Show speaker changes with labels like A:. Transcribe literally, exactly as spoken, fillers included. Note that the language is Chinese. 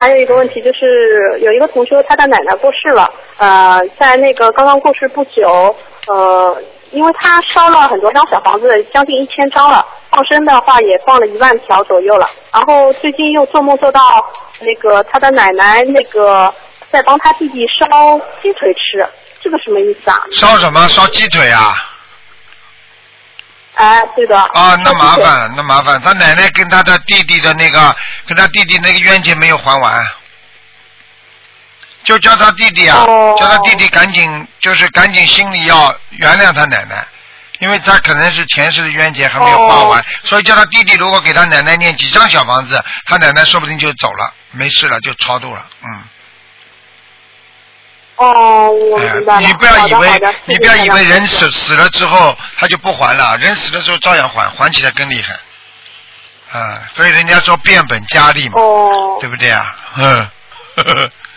A: 还有一个问题就是有一个同学他的奶奶过世了，呃，在那个刚刚过世不久，呃，因为他烧了很多张小房子，将近一千张了，放生的话也放了一万条左右了，然后最近又做梦做到那个他的奶奶那个在帮他弟弟烧鸡腿吃，这个什么意思啊？
B: 烧什么？烧鸡腿啊？
A: 哎，对的。
B: 啊，那麻烦了，那麻烦。他奶奶跟他的弟弟的那个，跟他弟弟那个冤结没有还完，就叫他弟弟啊，
A: 哦、
B: 叫他弟弟赶紧，就是赶紧心里要原谅他奶奶，因为他可能是前世的冤结还没有还完，哦、所以叫他弟弟如果给他奶奶念几张小房子，他奶奶说不定就走了，没事了，就超度了，嗯。
A: 哦，我明白了。
B: 哎、你不要以为，你不要以为人死死了之后他就不还了，人死的时候照样还，还起来更厉害。啊、嗯，所以人家说变本加厉嘛，
A: 哦，
B: 对不对啊？嗯。呵呵